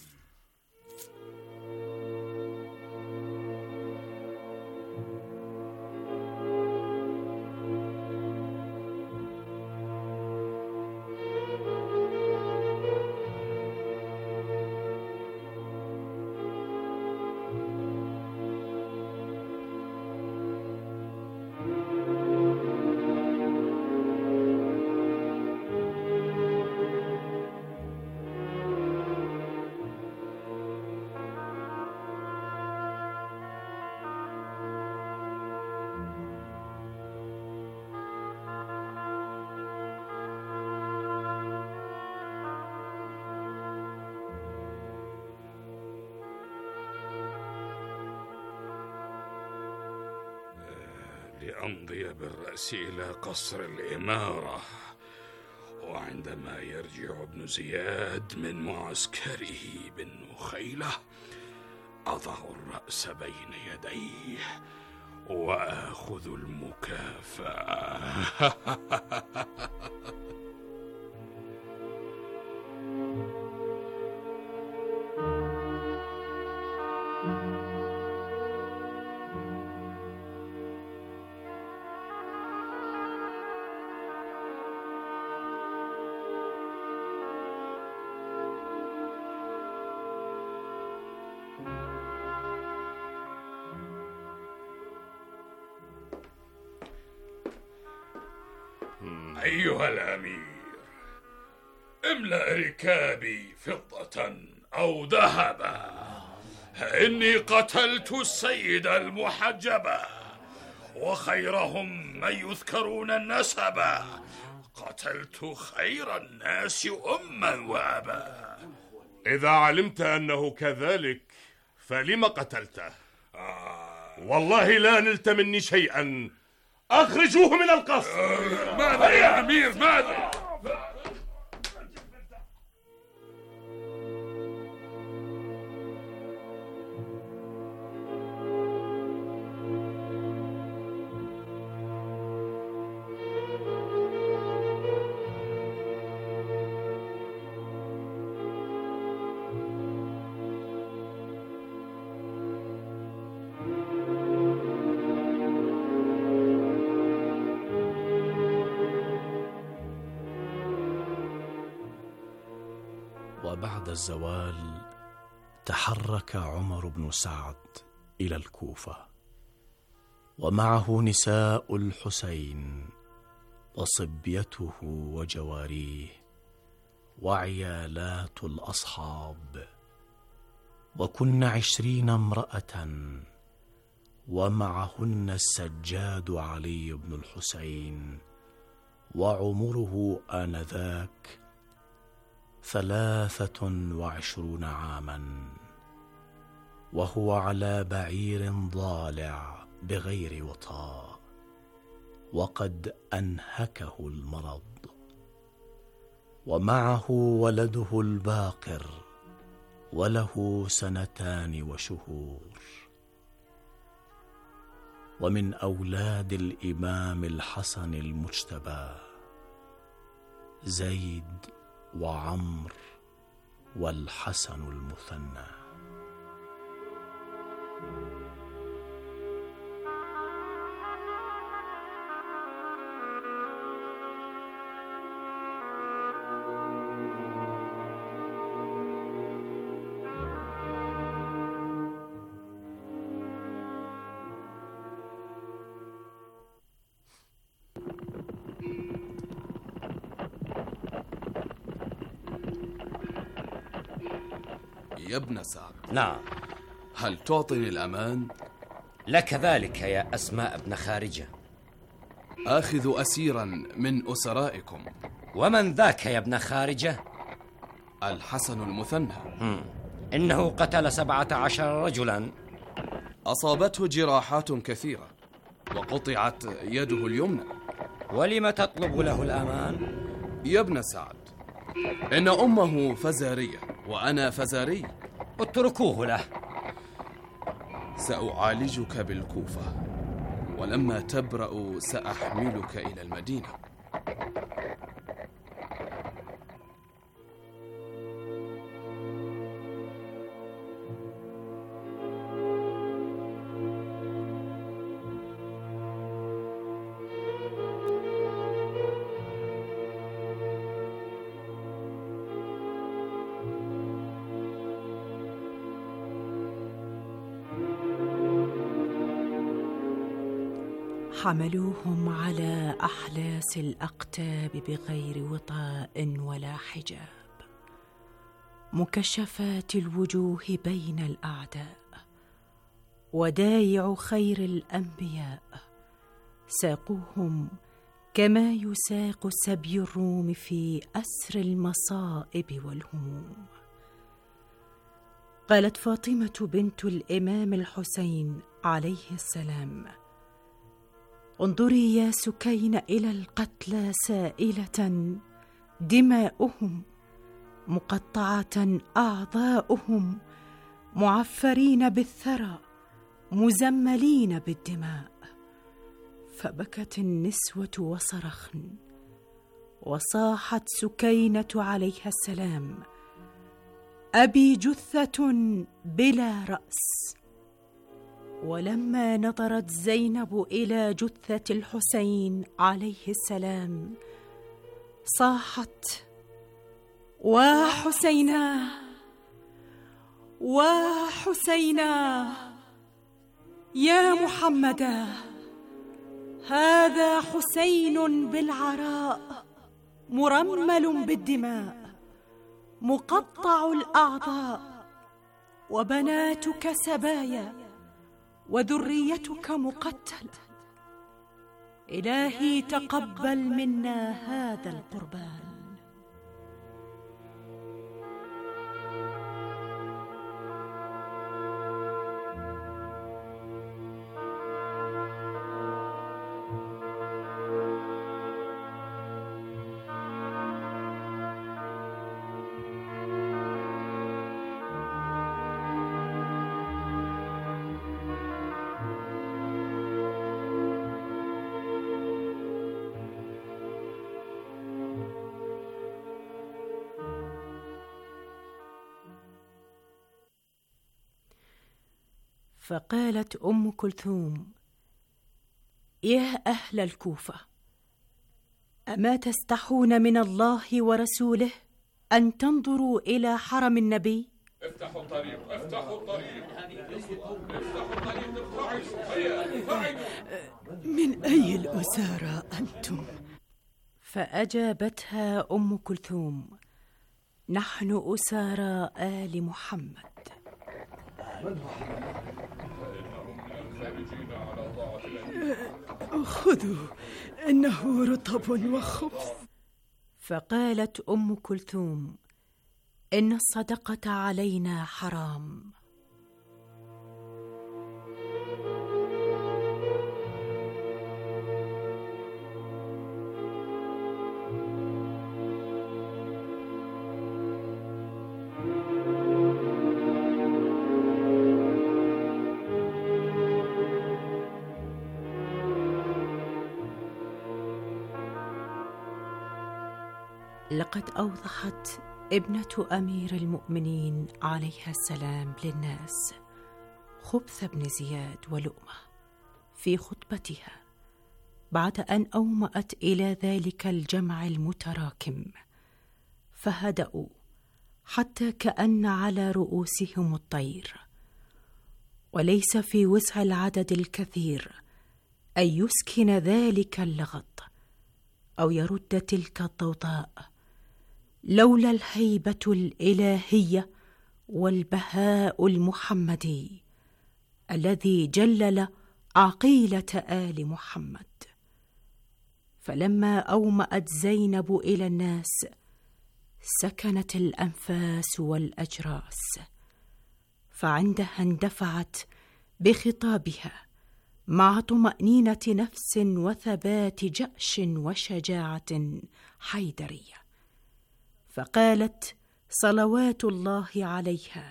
لأمضي بالرأس إلى قصر الإمارة، وعندما يرجع ابن زياد من معسكره بالنخيلة أضع الرأس بين يديه وآخذ المكافأة. أيها الأمير، املأ ركابي فضة أو ذهبا، إني قتلت السيد المحجبة، وخيرهم من يذكرون النسبة. قتلت خير الناس أما وأبا. إذا علمت أنه كذلك فلم قتلته؟ والله لا نلت مني شيئا. أخرجوه من القصر. ماذا يا أمير؟ ماذا؟ وبعد الزوال تحرك عمر بن سعد إلى الكوفة، ومعه نساء الحسين وصبيته وجواريه وعيالات الأصحاب، وكن عشرين امرأة، ومعهن السجاد علي بن الحسين، وعمره آنذاك ثلاثة وعشرون عاما، وهو على بعير ضالع بغير وطاء، وقد أنهكه المرض، ومعه ولده الباقر وله سنتان وشهور. ومن أولاد الإمام الحسن المجتبى زيد وعمر والحسن المثنى. يا ابن سعد. نعم. هل تعطيني الأمان؟ لك ذلك يا أسماء بن خارجة. آخذ أسيرا من أسرائكم. ومن ذاك يا ابن خارجة؟ الحسن المثنى. مم. إنه قتل سبعة عشر رجلا. أصابته جراحات كثيرة وقطعت يده اليمنى. ولم تطلب له الأمان؟ يا ابن سعد، إن أمه فزارية وأنا فزاري. اتركوه له. سأعالجك بالكوفة، ولما تبرأ سأحملك إلى المدينة. حملوهم على أحلاس الأقتاب بغير وطاء ولا حجاب، مكشفات الوجوه بين الأعداء، ودايع خير الأنبياء. ساقوهم كما يساق سبي الروم في أسر المصائب والهموم. قالت فاطمة بنت الإمام الحسين عليه السلام: انظري يا سكين إلى القتلى سائلة دماؤهم، مقطعة أعضاؤهم، معفرين بالثرى، مزملين بالدماء. فبكت النسوة وصرخن، وصاحت سكينة عليها السلام: أبي جثة بلا رأس. ولما نظرت زينب إلى جثة الحسين عليه السلام صاحت: وحسينا وحسينا يا محمدا، هذا حسين بالعراء، مرمل بالدماء، مقطع الأعضاء، وبناتك سبايا، وذريتك مقتلة. إلهي تقبل منا هذا القربان. فقالت أم كلثوم: يا أهل الكوفة، أما تستحون من الله ورسوله أن تنظروا إلى حرم النبي؟ افتحوا الطريق، افتحوا الطريق، افتحوا الطريق. من أي الأسارى أنتم؟ فأجابتها أم كلثوم: نحن أسارى آل محمد. خذوا، إنه رطب وخبز. فقالت أم كلثوم: إن الصدقة علينا حرام. لقد أوضحت ابنة أمير المؤمنين عليها السلام للناس خبث بن زياد ولؤمة في خطبتها بعد أن أومأت إلى ذلك الجمع المتراكم، فهدأوا حتى كأن على رؤوسهم الطير، وليس في وسع العدد الكثير أن يسكن ذلك اللغط أو يرد تلك الضوضاء، لولا الهيبة الإلهية والبهاء المحمدي الذي جلل عقيلة آل محمد. فلما أومأت زينب إلى الناس سكنت الأنفاس والأجراس، فعندها اندفعت بخطابها مع طمأنينة نفس وثبات جأش وشجاعة حيدرية، فقالت صلوات الله عليها: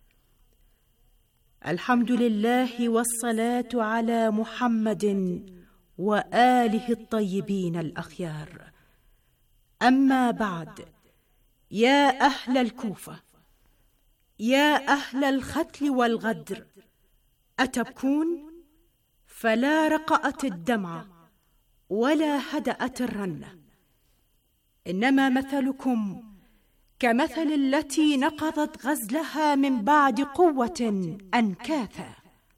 الحمد لله والصلاة على محمد وآله الطيبين الأخيار. أما بعد، يا أهل الكوفة، يا أهل الختل والغدر، أتبكون؟ فلا رقأت الدمع ولا هدأت الرنة، إنما مثلكم كمثل التي نقضت غزلها من بعد قوة أنكاثا.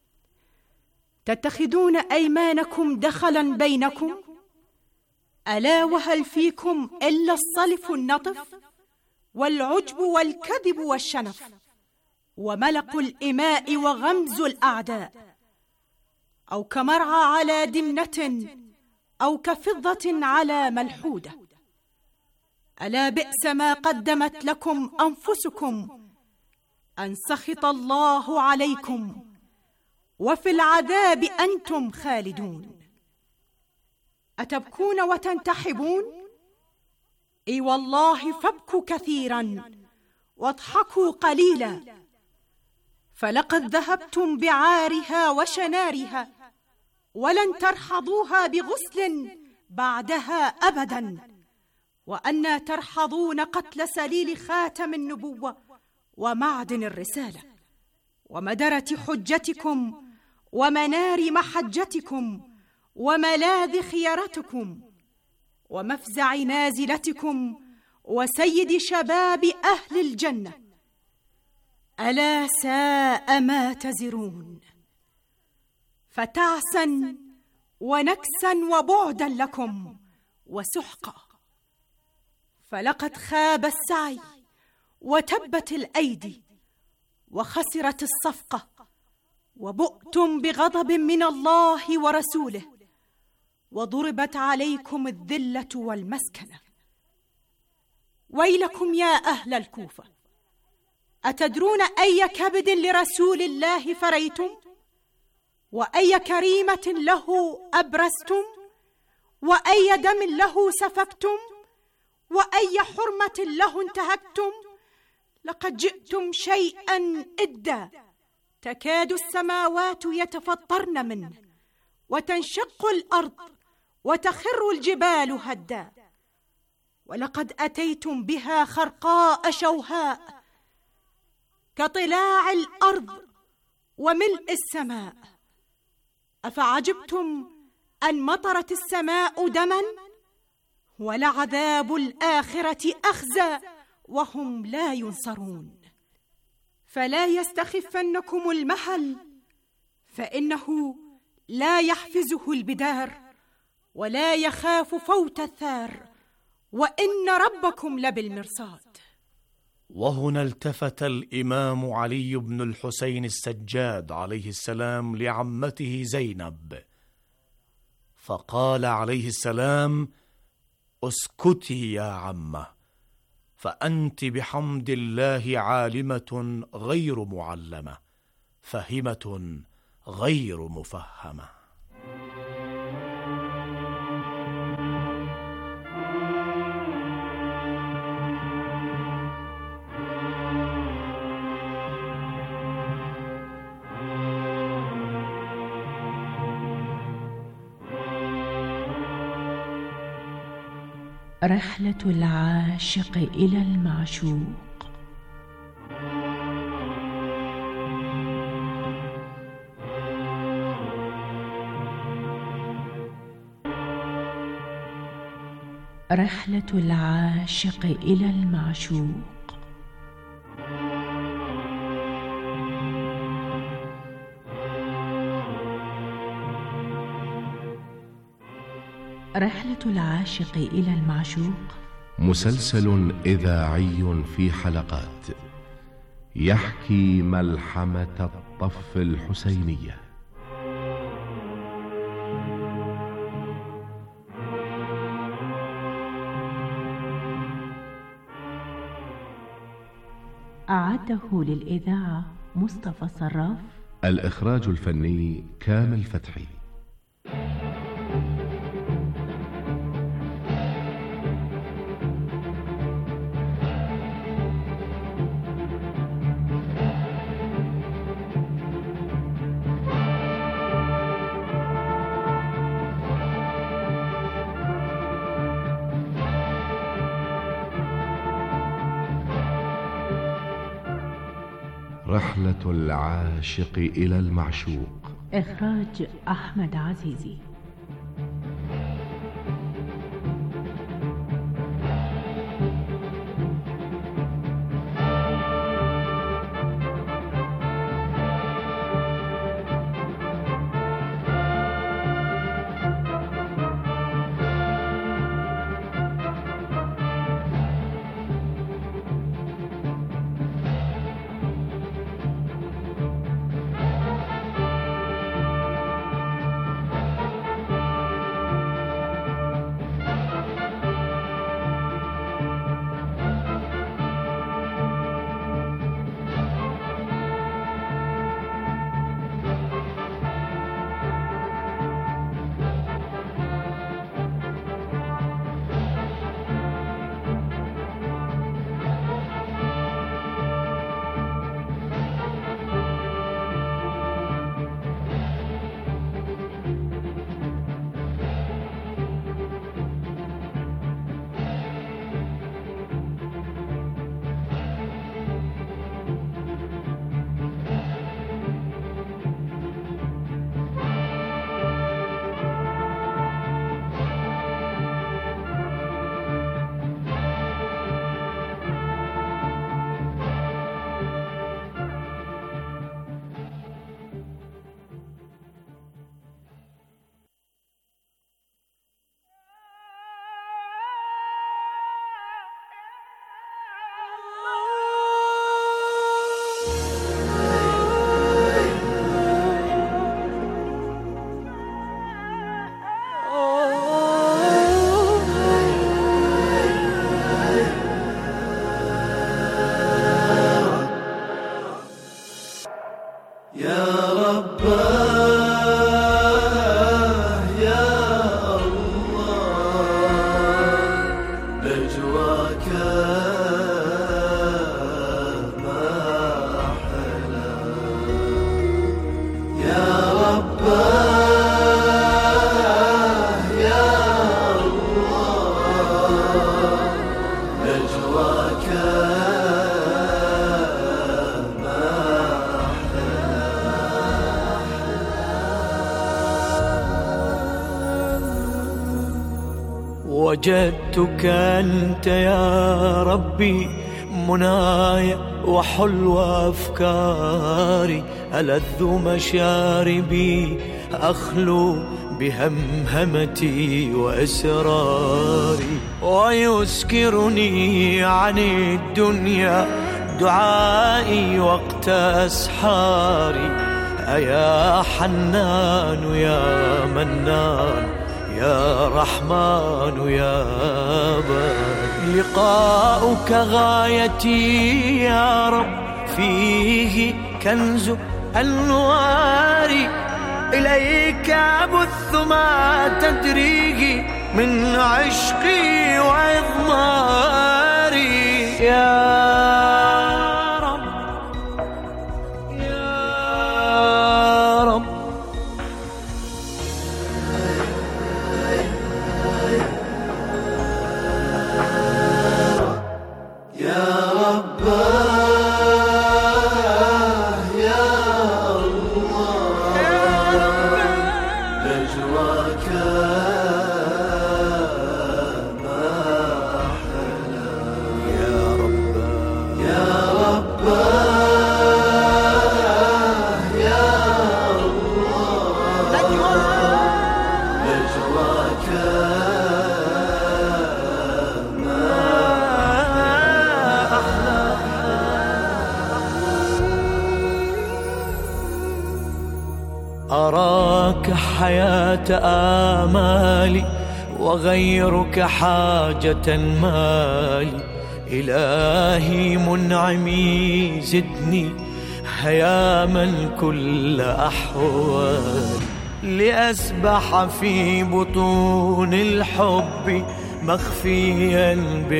تتخذون أيمانكم دخلا بينكم، ألا وهل فيكم إلا الصلف النطف والعجب والكذب والشنف وملق الإماء وغمز الأعداء، أو كمرعى على دمنة أو كفضة على ملحودة. ألا بئس ما قدمت لكم أنفسكم أن سخط الله عليكم وفي العذاب أنتم خالدون. أتبكون وتنتحبون؟ إي والله فابكوا كثيرا واضحكوا قليلا، فلقد ذهبتم بعارها وشنارها ولن ترحضوها بغسل بعدها أبدا، وأنى ترحضون قتل سليل خاتم النبوة ومعدن الرسالة ومدرة حجتكم ومنار محجتكم وملاذ خيرتكم ومفزع نازلتكم وسيد شباب أهل الجنة. ألا ساء ما تزرون، فتعسا ونكسا وبعدا لكم وسحقا، فلقد خاب السعي وتبت الأيدي وخسرت الصفقة وبؤتم بغضب من الله ورسوله وضربت عليكم الذلة والمسكنة. ويلكم يا أهل الكوفة، أتدرون أي كبد لرسول الله فريتم؟ وأي كريمة له أبرزتم؟ وأي دم له سفكتم؟ وأي حرمة له انتهكتم؟ لقد جئتم شيئا إدا، تكاد السماوات يتفطرن منه وتنشق الأرض وتخر الجبال هدا، ولقد أتيتم بها خرقاء شوهاء كطلاع الأرض وملء السماء. أفعجبتم أن مطرت السماء دما؟ ولعذاب الآخرة أخزى وهم لا ينصرون. فلا يستخفنكم المحل، فإنه لا يحفزه البدار ولا يخاف فوت الثار، وإن ربكم لبالمرصاد. وهنا التفت الإمام علي بن الحسين السجاد عليه السلام لعمته زينب، فقال عليه السلام: اسكتي يا عمه، فأنت بحمد الله عالمة غير معلمة، فهمة غير مفهمة. رحلة العاشق إلى المعشوق. رحلة العاشق إلى المعشوق. رحلة العاشق إلى المعشوق مسلسل إذاعي في حلقات يحكي ملحمة الطف الحسينية. أعده للإذاعة مصطفى صراف. الإخراج الفني كامل فتحي. رحلة العاشق إلى المعشوق. إخراج أحمد عزيزي. وجدتك أنت يا ربي مناي وحلو أفكاري، ألذ مشاربي أخلو بهمهمتي وإسراري، ويسكرني عن الدنيا دعائي وقت أسحاري. أيا حنان يا منان يا رحمن يا بار، لقاؤك غايتي يا رب فيه كنز أنواري، إليك أبث ما تدريه من عشقي وإضماري. يا رب يا رب يا رب يا الله نجواك ما أحلى. يا رب يا رب يا الله نجواك أراك حياة آمالي وغيرك حاجة مالي، إلهي منعمي زدني هيا من كل أحوال لأسبح في بطون الحب مخفيا